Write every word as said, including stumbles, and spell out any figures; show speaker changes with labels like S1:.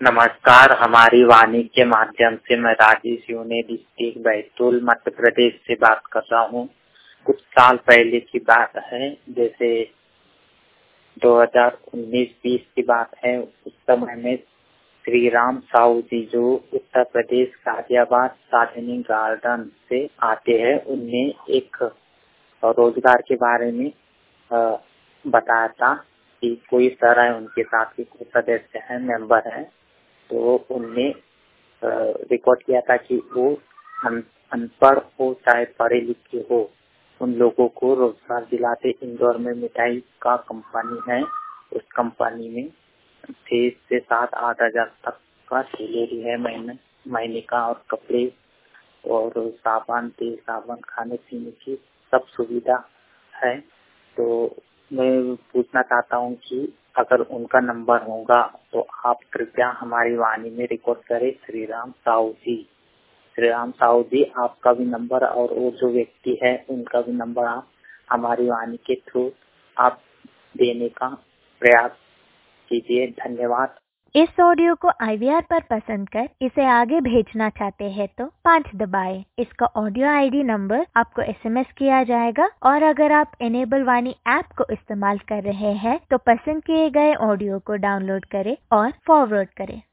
S1: नमस्कार। हमारी वाणी के माध्यम से मैं राजेश यूने डिस्ट्रिक्ट बैतूल मध्य प्रदेश से बात कर रहा हूँ। कुछ साल पहले की बात है, जैसे दो हज़ार उन्नीस बीस की बात है। उस समय में श्री राम साहू जी जो उत्तर प्रदेश गाजियाबाद साधनी गार्डन से आते हैं, उनने एक रोजगार के बारे में बताया था कि कोई सर है उनके साथ के कोई सदस्य है, मेंबर है, तो उनने रिकॉर्ड किया था कि वो अनपढ़ हो चाहे पढ़े लिखे हो, उन लोगों को रोजगार दिलाते। इंदौर में मिठाई का कंपनी है, उस कंपनी में छह से सात आठ हजार तक का सैलरी है महीने महीने का, और कपड़े और साबुन, तेल साबुन, खाने पीने की सब सुविधा है। तो मैं पूछना चाहता हूँ कि अगर उनका नंबर होगा तो आप कृपया हमारी वाणी में रिकॉर्ड करें। श्री राम साहू जी श्री राम साहू जी आपका भी नंबर और वो जो व्यक्ति है उनका भी नंबर आप हमारी वाणी के थ्रू आप देने का प्रयास कीजिए। धन्यवाद।
S2: इस ऑडियो को आई वी आर पर पसंद कर इसे आगे भेजना चाहते हैं तो पाँच दबाएं। इसका ऑडियो आई डी नंबर आपको एस एम एस किया जाएगा, और अगर आप एनेबल वाणी ऐप को इस्तेमाल कर रहे हैं तो पसंद किए गए ऑडियो को डाउनलोड करें और फॉरवर्ड करें।